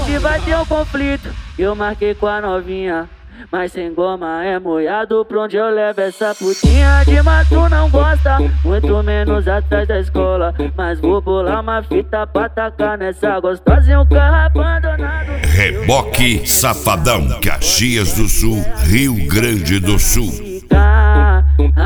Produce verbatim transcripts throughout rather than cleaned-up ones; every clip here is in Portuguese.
Hoje vai ter um conflito, eu marquei com a novinha, mas sem goma é molhado, pra onde eu levo essa putinha? De mato não gosta, muito menos atrás da escola, mas vou bolar uma fita pra tacar nessa gostosa em um carro abandonado. Reboque Safadão, Caxias do Sul, Rio Grande do Sul. Ah,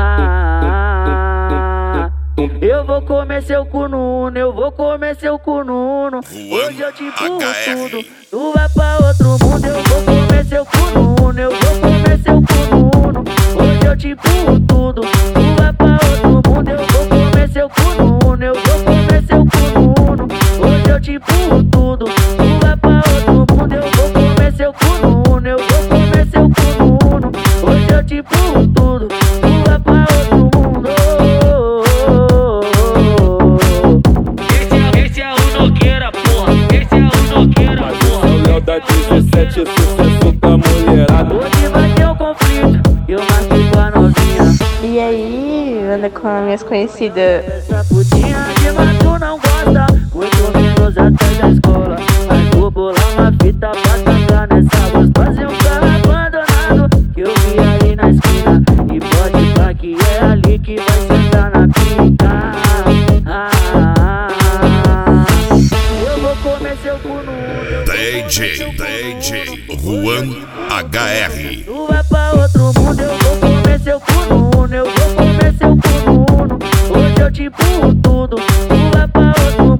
ah, eu vou comer seu cu no uno, eu vou comer seu cu no uno. Hoje eu te empurro tudo, tu vai pra outro mundo. Eu vou comer seu cu no uno, eu vou comer seu cu no uno. Hoje eu te empurro tudo, tu vai pra outro mundo. Eu vou comer seu cu no uno, eu vou comer seu cu no uno. Hoje eu te empurro tudo, tu vai pra outro mundo. Eu vou comer seu cu no uno, eu vou comer seu cu no uno. Hoje eu te empurro tudo, tu vai pra outro mundo. Da dezessete, sucesso da mulherada. Hoje vai ter um conflito, eu marquei com a novinha. E aí, anda com as minhas conhecidas. Essa putinha de mato não gosta, muito menos atrás da escola, mas vou bolar uma fita pra tacar nessa gostosa em um carro abandonado que eu vi ali na esquina. E pode pá que é ali que vai sentar na pica. Ah, ah, ah, ah. Eu vou comer seu cu no D J, D J, Juan H R. tu vai pra outro mundo, eu vou comer seu cu no uno, eu vou comer seu cu no uno. Hoje eu te empurro tudo, tu vai pra outro